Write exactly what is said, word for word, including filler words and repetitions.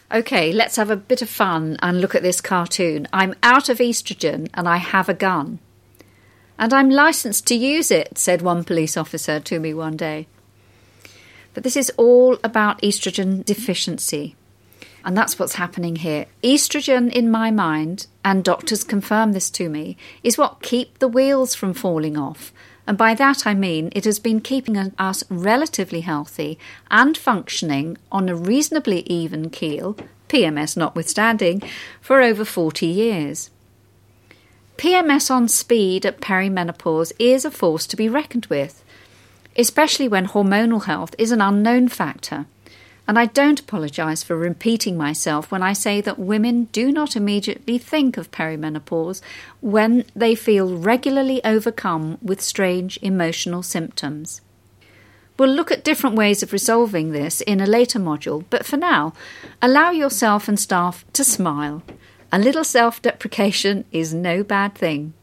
OK, let's have a bit of fun and look at this cartoon. I'm out of oestrogen and I have a gun. And I'm licensed to use it, said one police officer to me one day. But this is all about oestrogen deficiency. And that's what's happening here. Oestrogen, in my mind, and doctors confirm this to me, is what keep the wheels from falling off. And by that I mean it has been keeping us relatively healthy and functioning on a reasonably even keel, P M S notwithstanding, for over forty years. P M S on speed at perimenopause is a force to be reckoned with, especially when hormonal health is an unknown factor. And I don't apologise for repeating myself when I say that women do not immediately think of perimenopause when they feel regularly overcome with strange emotional symptoms. We'll look at different ways of resolving this in a later module, but for now, allow yourself and staff to smile. A little self-deprecation is no bad thing.